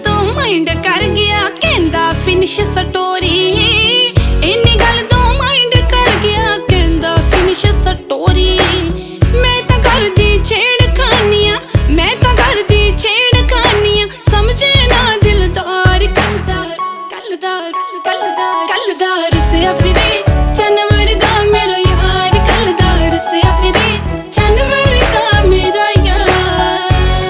तो माइंड कर गया कहंदा फिनिश स्टोरी। इन्नी गल तो माइंड कर गया कहंदा फिनिश स्टोरी। मैं तां करदी छेड़खानियां, मैं तां करदी छेड़खानियां, समझे ना दिलदार कलदार कलदार कलदार कलदार से फिरे चन्न वर्गा मेरा यार कलदार से फिरे चन्न वर्गा मेरा यार।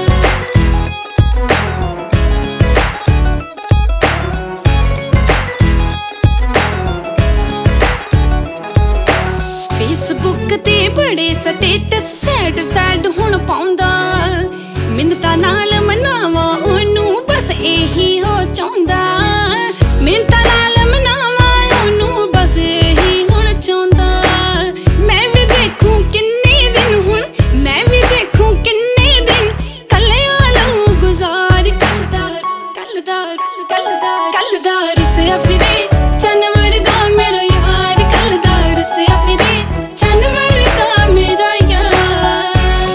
फेसबुक ते बड़े स्टेटस सैड सैड हुण पाउंदा, मिन्नतां नाल मनावा ओनू बस एही हो चाहुंदा। मिन्नतां नाल मनावा ओनू बस एही हुण चाहुंदा। मैं भी देखूं किन्ने दिन हुण, मैं भी देखूं किन्ने दिन कल्लियां लहू गुजार कलदार कलदार कलदार कलदार से फिरे चन्न वर्गा मेरा यार कलदार से फिरे चन्न वर्गा मेरा यार।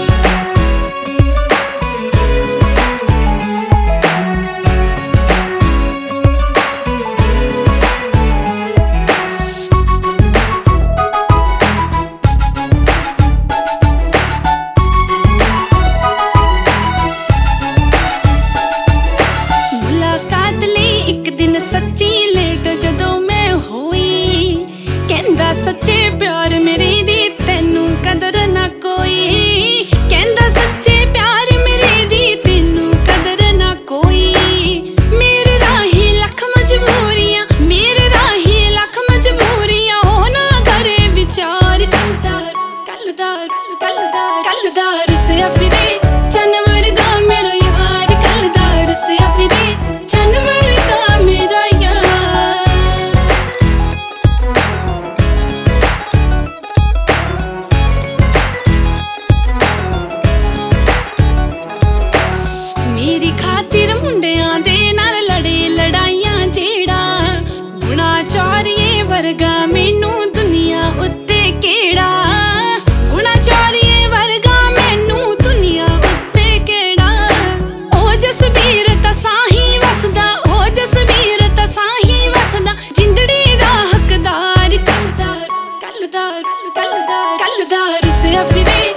मुलाकात लई एक दिन सच्ची लेट जदों मैं होई, कहंदा सच्चे प्यार मेरे दी तैनू कदर ना कोई। कहंदा सच्चे प्यार मेरे दी तैनू कदर ना कोई। मेरे राही लख मजबूरियां, मेरे राही लख मजबूरियां, हो ना करे विचार कलदार कलदार कलदार कलदार से फिरे चन्न वर्गा मेरा यार कलदार से फिरे चन्न वर्गा मेरा यार। मेरी खातिर मुंडियां दे नाल लड़े लड़ाइयां जेड़ा, गुणा चौरिए वर्गा मैनू दुनिया उत्ते केड़ा। गुणा चौरिए वर्गा मैनू दुनिया उत्ते केड़ा। ओ जसबीर तसां ही वसदा, ओ जसबीर तसां ही वसदा, जिंदड़ी दा हकदार कलदार कलदार कलदार कलदार से फिरे